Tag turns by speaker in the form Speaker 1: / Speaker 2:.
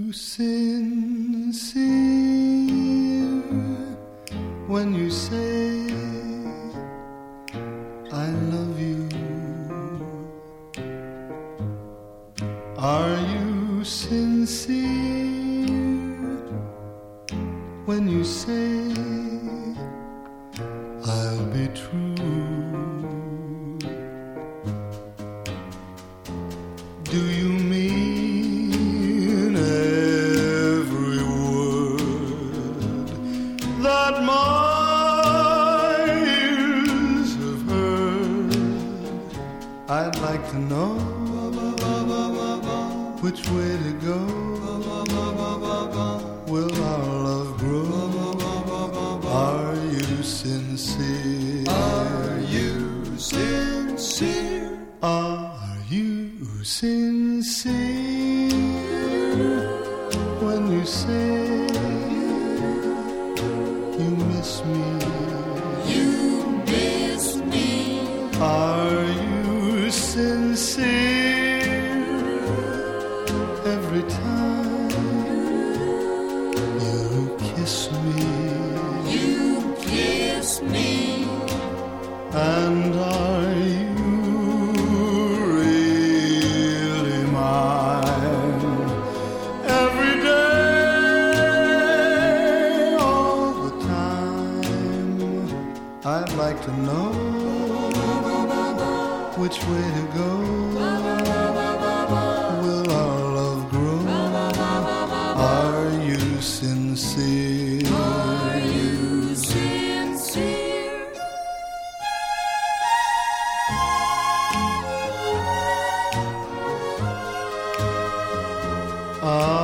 Speaker 1: sincere when you say I love you? Are you sincere when you say I'll be true? Do you mean every word that my ears have heard? I'd like to know which way to go. Will our love grow? Are you sincere?
Speaker 2: Are you sincere?
Speaker 1: Are you sincere when you say you miss me?
Speaker 2: You miss me.
Speaker 1: Are you sincere every time you kiss me?
Speaker 2: You kiss me.
Speaker 1: And are you really mine every day, all the time? I'd like to know which way to go. Will our love grow? Are you sincere?
Speaker 2: Are you sincere?
Speaker 1: Are